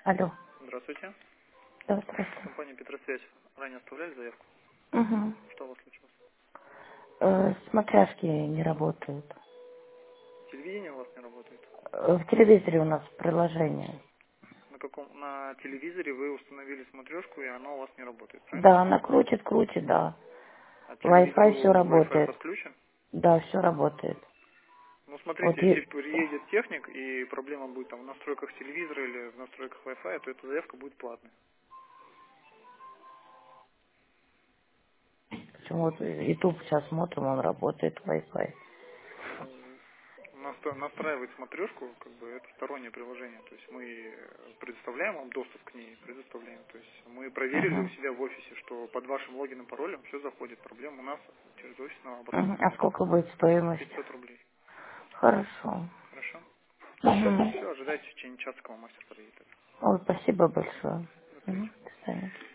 Алло. Здравствуйте. Да, здравствуйте. Компания Петросвязь. Ранее оставляли заявку? Угу. Что у вас случилось? Смотряшки не работают. Телевидение у вас не работает? В телевизоре у нас приложение. На телевизоре вы установили смотрешку, и оно у вас не работает, правильно? Да, она крутит, да. А телевизор Wi-Fi все у Wi-Fi работает. подключен? Да, все работает. Ну, Вот смотрите, если и... приедет техник, и проблема будет там в настройках телевизора или в настройках Wi-Fi, то эта заявка будет платной. Почему вот YouTube сейчас смотрим, он работает, Wi-Fi. Ну, настраивать смотрешку, как бы, это стороннее приложение. То есть мы предоставляем вам доступ к ней, предоставляем. То есть мы проверили у Угу. себя в офисе, что под вашим логином, паролем все заходит. Проблем у нас через офисного Угу. абонента А нет. сколько будет стоимость? 500 рублей. Хорошо. Хорошо? Угу. Все, ожидайте, в течение часа к вам мастер приедет. Ой, спасибо большое. До Угу. встречи. До свидания.